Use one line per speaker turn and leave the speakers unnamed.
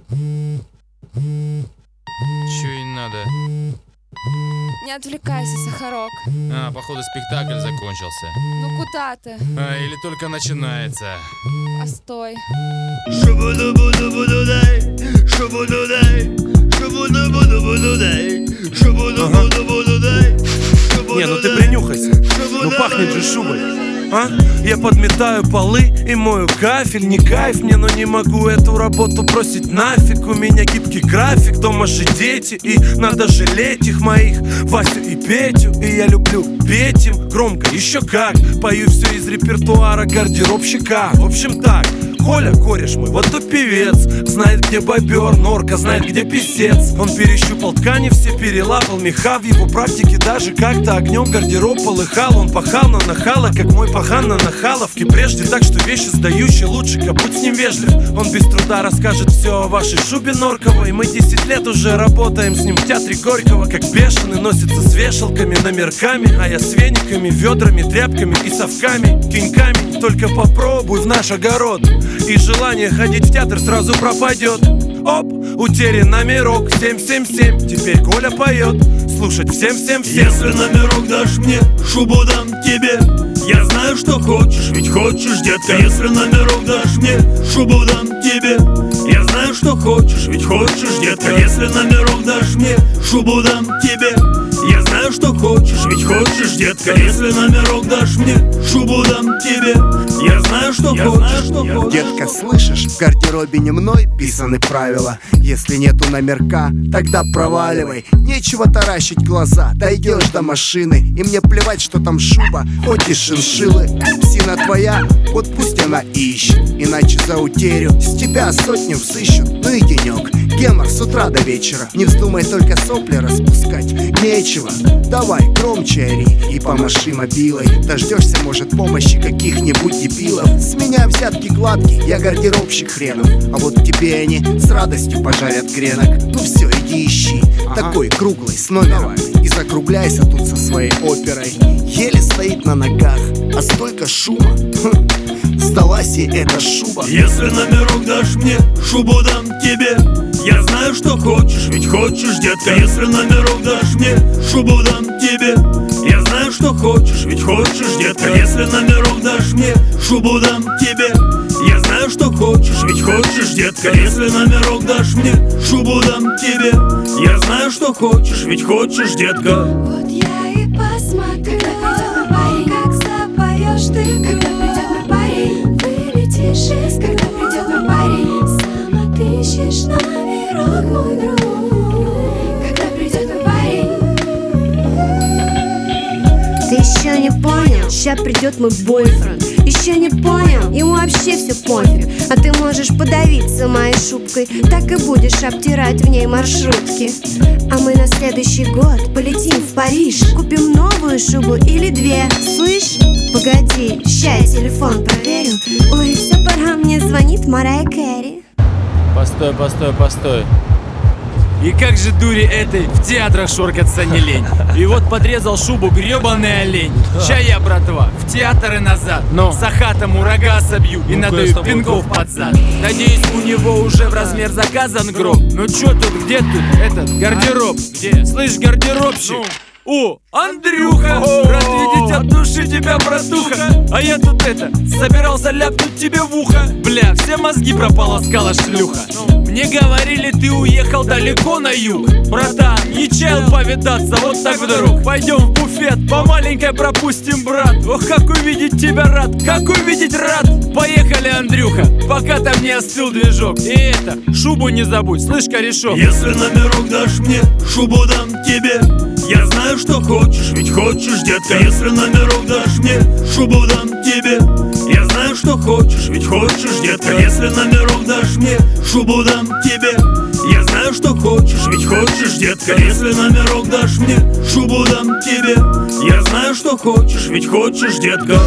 Чё ей надо?
Не отвлекайся, Сахарок.
Походу спектакль закончился.
Ну куда ты?
Или только начинается.
Постой.
Не, ну ты принюхайся. Ну пахнет же шубой. Я подметаю полы и мою кафель. Не кайф мне, но не могу эту работу бросить нафиг. У меня гибкий график, дома же дети, и надо жалеть их моих, Васю и Петю. И я люблю петь им громко, еще как. Пою все из репертуара гардеробщика. В общем так, Коля, кореш мой, вот то певец. Знает, где бобер, норка, знает, где писец. Он перещупал ткани, все перелапал меха. В его практике даже как-то огнем гардероб полыхал. Он пахал на нахала, как мой пахан на нахаловке. Прежде так, что вещи сдающие лучше, как будь с ним вежлив. Он без труда расскажет все о вашей шубе норковой. Мы 10 лет уже работаем с ним в театре Горького. Как бешеный носится с вешалками, номерками. А я с вениками, ведрами, тряпками и совками. Кинь камень, только попробуй в наш огород, и желание ходить в театр сразу пропадет. Оп, утерян номерок 777. Теперь Коля поет, слушать всем-всем-всем.
Если номерок дашь мне, шубу дам тебе. Я знаю, что хочешь, ведь хочешь, детка. Если номерок дашь мне, шубу дам тебе. Я знаю, что хочешь, ведь хочешь, детка. Если номерок дашь мне, шубу дам тебе. Я знаю, что хочешь, ведь хочешь, детка. Если номерок дашь мне, шубу дам тебе. Я знаю, что хочешь.
Детка, слышишь, в гардеробе не мной писаны правила. Если нету номерка, тогда проваливай. Нечего таращить глаза, дойдешь до машины. И мне плевать, что там шуба, хоть и шиншиллы. Псина твоя, вот пусть она ищет, иначе за утерю с тебя сотню взыщут. Ну и денек, гемор с утра до вечера. Не вздумай только сопли распускать, нечего. Давай громче ори и помаши мобилой. Дождешься, может, помощи каких-нибудь дебилов. С меня взятки гладкие, я гардеробщик хренов. А вот тебе они с радостью пожарят гренок. Ну все, иди ищи, такой круглый, с номером. И закругляйся тут со своей оперой. Еле стоит на ногах, а столько шума. Сдалась ей эта шуба.
Если номерок дашь мне, шубу дам тебе. Я знаю, что хочешь, ведь хочешь, детка. Если номерок дашь мне, шубу дам тебе. Я знаю, что хочешь, ведь хочешь, детка. Если номерок дашь мне, шубу дам тебе. Я знаю, что хочешь, ведь хочешь, детка. Если номерок дашь мне, шубу дам тебе. Я знаю, что хочешь, ведь хочешь, детка.
Вот я и посмотрю, как запоешь ты, когда придет мой парень. Вылетишь из, когда придет мой парень. Сам отыщешь номерок, мой друг, когда придет мой парень.
Ты еще не понял, ща придет мой бойфренд. Еще не понял, ему вообще все пофиг. А ты можешь подавиться моей шубкой, так и будешь обтирать в ней маршрутки. А мы на следующий год полетим в Париж. Купим новую шубу или две, слышь? Погоди, ща я телефон проверю. Ой, все, пора, мне звонит Марайя Кэрри.
Постой. И как же дури этой в театрах шоркаться не лень. И вот подрезал шубу гребаный олень. Ща я, братва, в театр и назад. Сахатому рога собью и надаю пинков под зад. Надеюсь, у него уже в размер заказан гроб. Ну чё тут, где тут этот гардероб? Где? Слышь, гардеробщик? О, Андрюха, рад видеть от души тебя, братуха. А я тут собирался ляпнуть тебе в ухо. Бля, все мозги прополоскала шлюха. Мне говорили, ты уехал далеко на юг. Братан, не чаял повидаться вот так вдруг. Пойдем в буфет, по маленькой пропустим, брат. Ох, как увидеть тебя рад, как увидеть рад. Поехали, Андрюха, пока там не остыл движок. И шубу не забудь, слышь, корешок.
Если номерок дашь мне, шубу дам тебе. Я знаю, что хочешь, ведь хочешь, детка. Если номерок дашь мне, шубу дам тебе. Я знаю, что хочешь, ведь хочешь, детка. Если номерок дашь мне, шубу дам тебе. Я знаю, что хочешь, ведь хочешь, детка. Если номерок дашь мне, шубу дам тебе. Я знаю, что хочешь, ведь хочешь, детка.